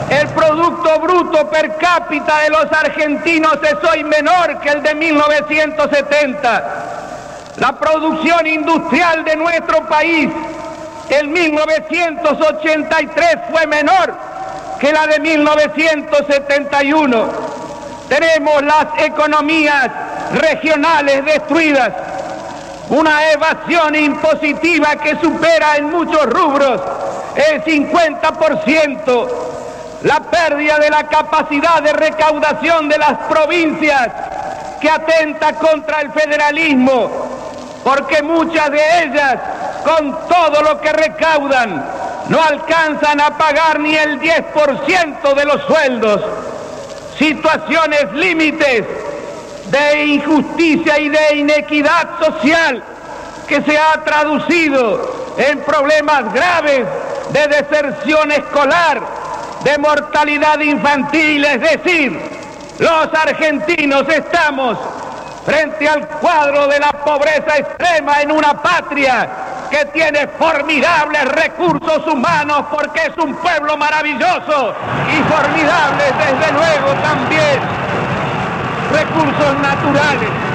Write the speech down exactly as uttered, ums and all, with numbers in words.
El Producto Bruto per cápita de los argentinos es hoy menor que el de mil novecientos setenta. La producción industrial de nuestro país en mil novecientos ochenta y tres fue menor que la de mil novecientos setenta y uno. Tenemos las economías regionales destruidas, una evasión impositiva que supera en muchos rubros el cincuenta por ciento, la pérdida de la capacidad de recaudación de las provincias que atenta contra el federalismo, porque muchas de ellas, con todo lo que recaudan, no alcanzan a pagar ni el diez por ciento de los sueldos. Situaciones límites de injusticia y de inequidad social que se ha traducido en problemas graves de deserción escolar, de mortalidad infantil. Es decir, los argentinos estamos frente al cuadro de la pobreza extrema en una patria que tiene formidables recursos humanos porque es un pueblo maravilloso, y formidables desde luego también recursos naturales.